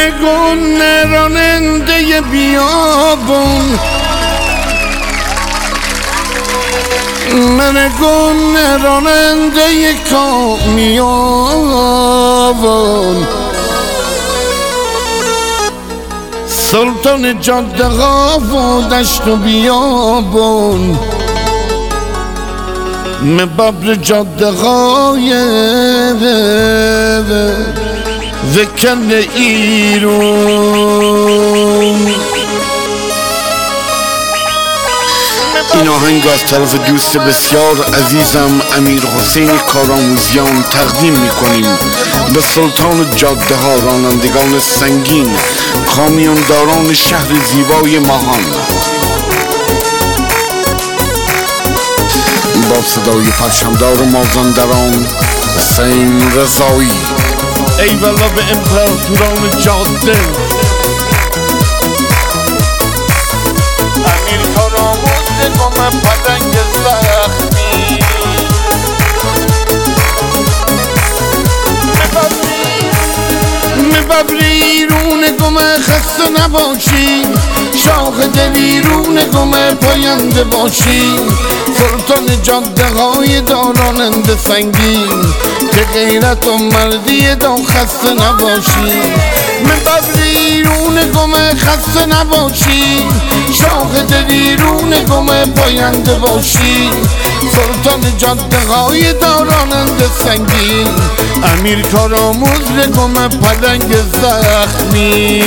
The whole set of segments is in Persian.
من راننده بیابون، من راننده کامیابون، سلطان جاده ها و دشت و بیابون، مبابر جاده های وکن ایرون. این آهنگ از طرف دوست بسیار عزیزم امیر حسین کارآموزیان تقدیم میکنیم به سلطان جاده ها، رانندگان سنگین، کامیونداران شهر زیبای ماهان. با صدای پرچمدار مازندران حسین رضایی. ای والا به امپراتوران جاده، امیر کارآموزگان پلنگ زخمی، مبابر ایرون گم خسته نباشی، شاخ دلیرون گم پاینده باشی، سلطان جاده های داراننده سنگین، که غیرت و مردی دا خسته نباشی، مبابر ایرون گم خسته نباشی، شاخ دلیرون گم پاینده باشی، سلطان جاده های داراننده سنگین، امیر کارآموز گم پلنگ زخمی.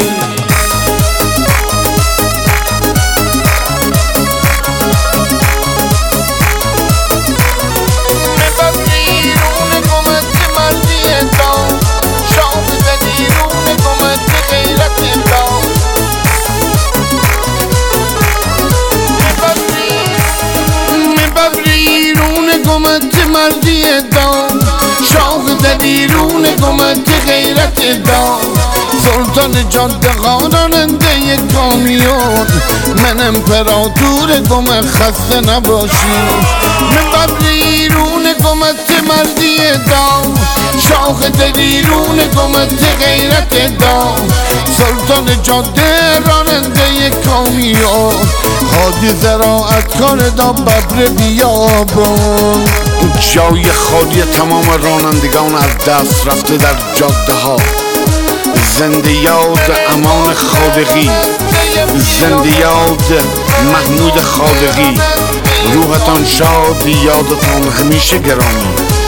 گمت مردی دام، شاخ دلیرون گمت غیرت دام، سلطان جاده ها راننده کامیون، من امپراتور گم خسته نباشی، مبابر ایرون گمت مردی دام، شاخ دلیرون گمت غیرت دام، سلطان جاده راننده کامیون، هادی زراعت کار دا ببر بیابون. جای خالی تمام رانندگان از دست رفته در جاده ها، زنده یاد امان خالقی، زنده یاد محمود خالقی، روحتان شاد، یادتان همیشه گرامی.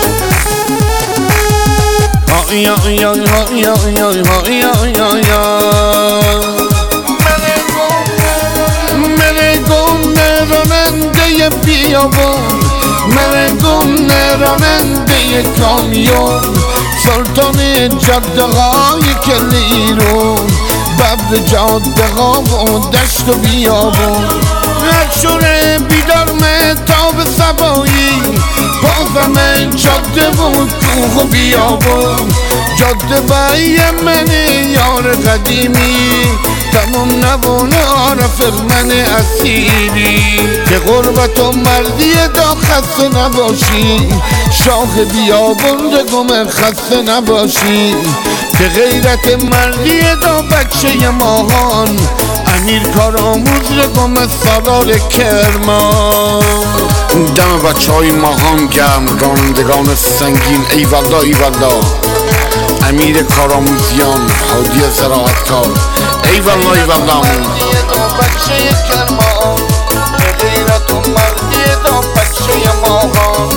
راننده بیابون، من راننده کامیون، سلطان جاده های کل ایرون، ببر جاده ها و دشت و بیابون، شور بیدار مهتاب صبایی، بازم جاده و کوه و بیابون، جاده بای من یار قدیمی، تمام نبونه عارف من اسیری، که غربت و مردی دا خسته نباشی، شاخ بیابون گم خسته نباشی، که غیرت مردی دا بچه ماهان، امیر کارآموز گم سالار کرمان. دم بچه های ماهان گرم، رانندگان سنگین، ای والله ای والله، امیر کارآموزیان، هادی زراعتکار، ای والله ای والله. بچه کرمان، غیرت و مردی دا بچه ماهان،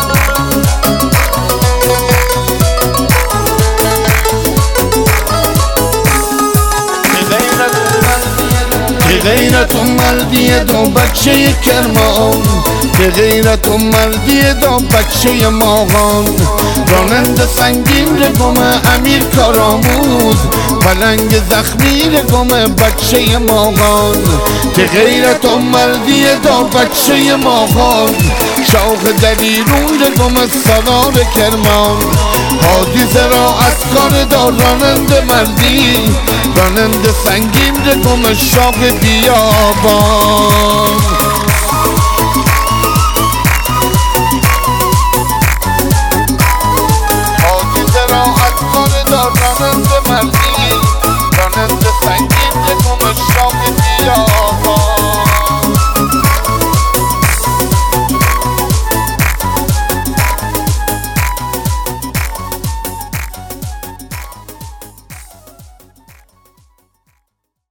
غیرت و مردی دا بچه کرمان، که غیرت و مردی دا بچه ماهان، راننده سنگین گم امیر کارآموز، پلنگ زخمی گم بچه ماهان، که غیرت و مردی دا بچه ماهان، شاخ دلیرون گم سالار کرمان، هادی زراعت کار دا راننده مردی، راننده سنگین گم شاخ بیابان.